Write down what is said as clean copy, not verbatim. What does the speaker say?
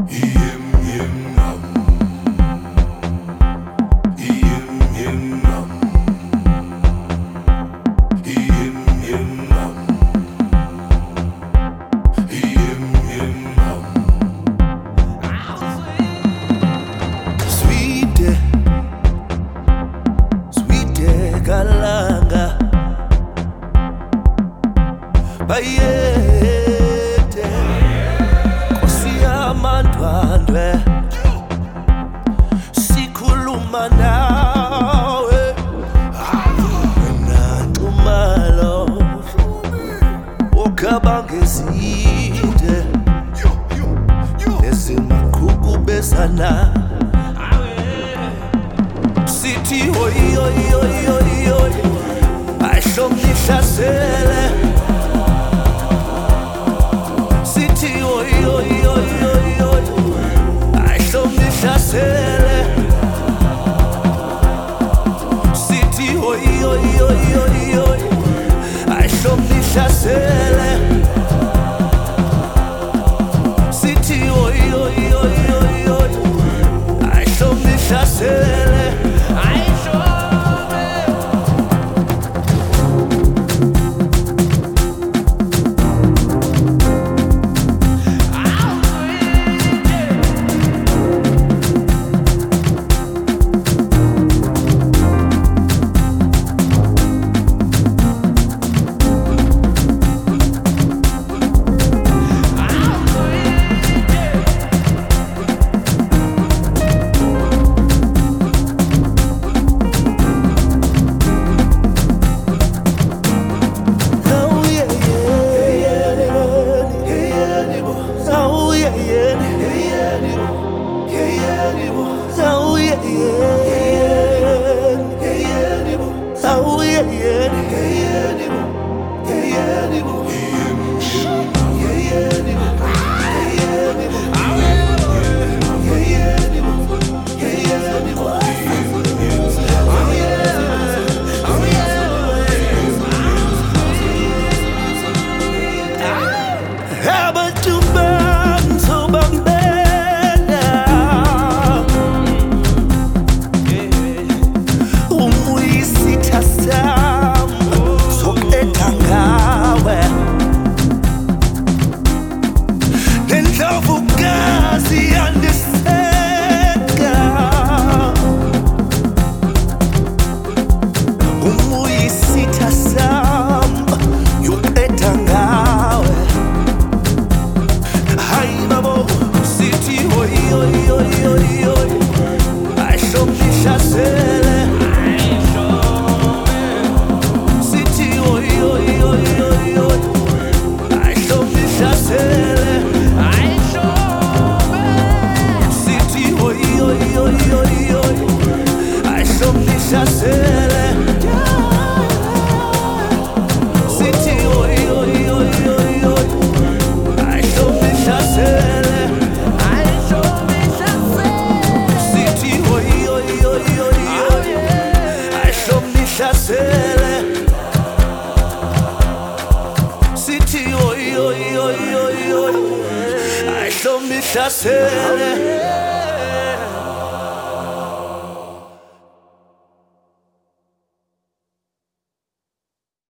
Kalanga bayede Nkosi yamandwandwe sikhuluma nawe natumalo ukabangezide ezimakhukubezana sithi hoy hoy hoy hoy hoy ayishomnihlasele sithi hoy hoy hoy hoy hoy ayishomnihlasele sithi hoy hoy hoy hoy hoy ayishomnihlasele sithi hoy hoy hoy hoy hoy ayishomnihlasele Sithi oi oi oi oi ayishomnihlasele